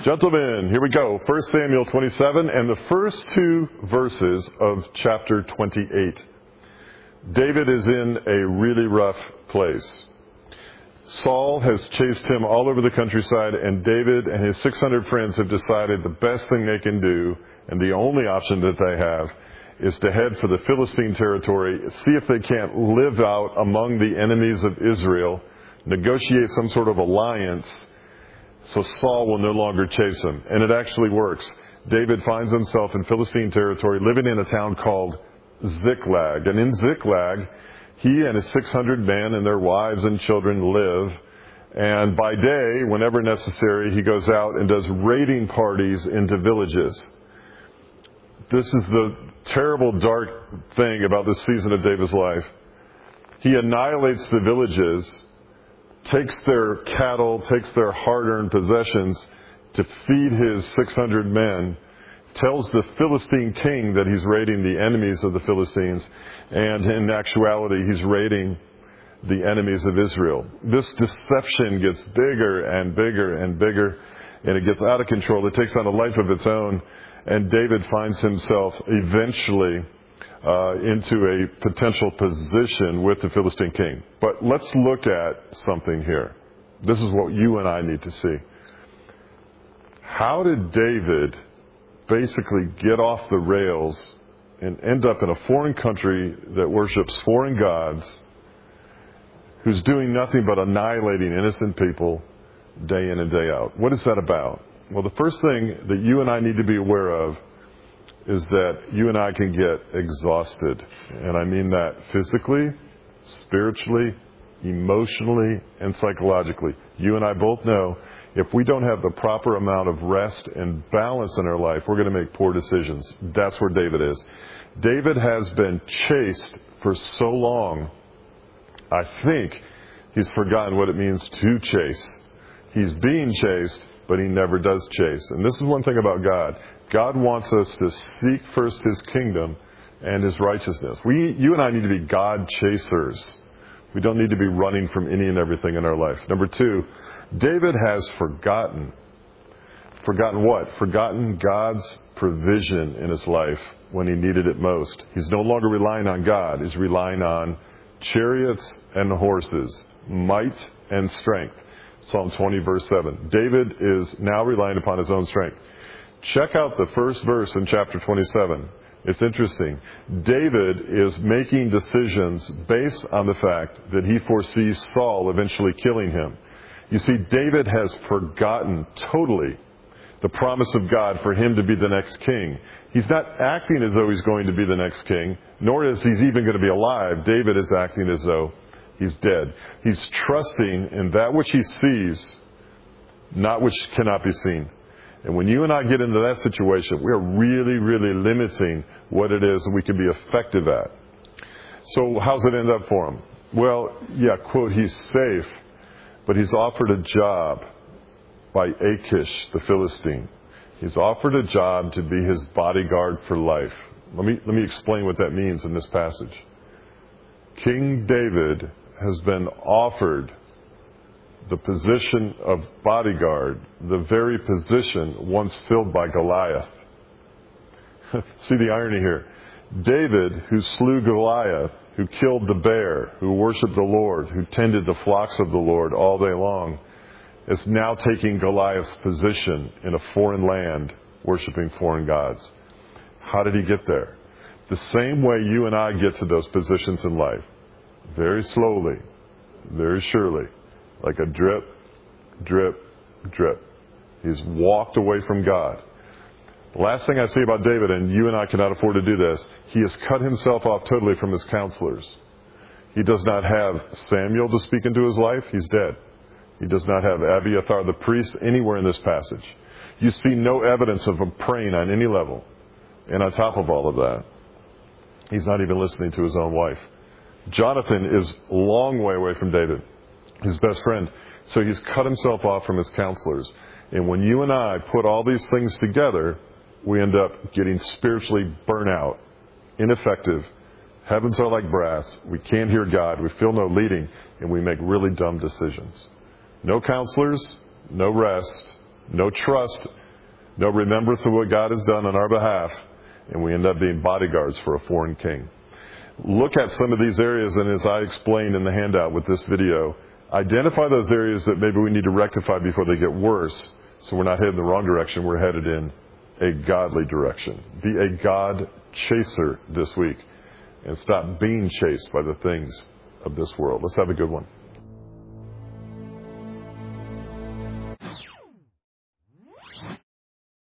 Gentlemen, here we go. 1 Samuel 27 and the first two verses of chapter 28. David is in a really rough place. Saul has chased him all over the countryside, and David and his 600 friends have decided the best thing they can do, and the only option that they have, is to head for the Philistine territory, see if they can't live out among the enemies of Israel, negotiate some sort of alliance, so Saul will no longer chase him. And it actually works. David finds himself in Philistine territory, living in a town called Ziklag. And in Ziklag, he and his 600 men and their wives and children live. And by day, whenever necessary, he goes out and does raiding parties into villages. This is the terrible, dark thing about this season of David's life. He annihilates the villages, takes their cattle, takes their hard-earned possessions to feed his 600 men, tells the Philistine king that he's raiding the enemies of the Philistines, and in actuality, he's raiding the enemies of Israel. This deception gets bigger and bigger and bigger, and it gets out of control. It takes on a life of its own, and David finds himself eventually into a potential position with the Philistine king. But let's look at something here. This is what you and I need to see. How did David basically get off the rails and end up in a foreign country that worships foreign gods, who's doing nothing but annihilating innocent people day in and day out? What is that about? Well, the first thing that you and I need to be aware of is that you and I can get exhausted. And I mean that physically, spiritually, emotionally, and psychologically. You and I both know if we don't have the proper amount of rest and balance in our life, we're going to make poor decisions. That's where David is. David has been chased for so long, I think he's forgotten what it means to chase. He's being chased, but he never does chase. And this is one thing about God. God wants us to seek first His kingdom and His righteousness. You and I need to be God chasers. We don't need to be running from any and everything in our life. Number two, David has forgotten. Forgotten what? Forgotten God's provision in his life when he needed it most. He's no longer relying on God. He's relying on chariots and horses, might and strength. Psalm 20, verse 7. David is now relying upon his own strength. Check out the first verse in chapter 27. It's interesting. David is making decisions based on the fact that he foresees Saul eventually killing him. You see, David has forgotten totally the promise of God for him to be the next king. He's not acting as though he's going to be the next king, nor is he's even going to be alive. David is acting as though he's dead. He's trusting in that which he sees, not which cannot be seen. And when you and I get into that situation, we are really, really limiting what it is we can be effective at. So how's it end up for him? Well, yeah, quote, he's safe, but he's offered a job by Achish, the Philistine. He's offered a job to be his bodyguard for life. Let me explain what that means in this passage. King David has been offered the position of bodyguard, the very position once filled by Goliath. See the irony here. David, who slew Goliath, who killed the bear, who worshiped the Lord, who tended the flocks of the Lord all day long, is now taking Goliath's position in a foreign land, worshiping foreign gods. How did he get there? The same way you and I get to those positions in life. Very slowly, very surely. Like a drip, drip, drip. He's walked away from God. The last thing I see about David, and you and I cannot afford to do this, he has cut himself off totally from his counselors. He does not have Samuel to speak into his life. He's dead. He does not have Abiathar the priest anywhere in this passage. You see no evidence of him praying on any level. And on top of all of that, he's not even listening to his own wife. Jonathan is a long way away from David, his best friend. So he's cut himself off from his counselors. And when you and I put all these things together, we end up getting spiritually burnt out, ineffective. Heavens are like brass. We can't hear God. We feel no leading. And we make really dumb decisions. No counselors, no rest, no trust, no remembrance of what God has done on our behalf, and we end up being bodyguards for a foreign king. Look at some of these areas, and as I explained in the handout with this video, identify those areas that maybe we need to rectify before they get worse, so we're not heading in the wrong direction, we're headed in a godly direction. Be a God chaser this week, and stop being chased by the things of this world. Let's have a good one.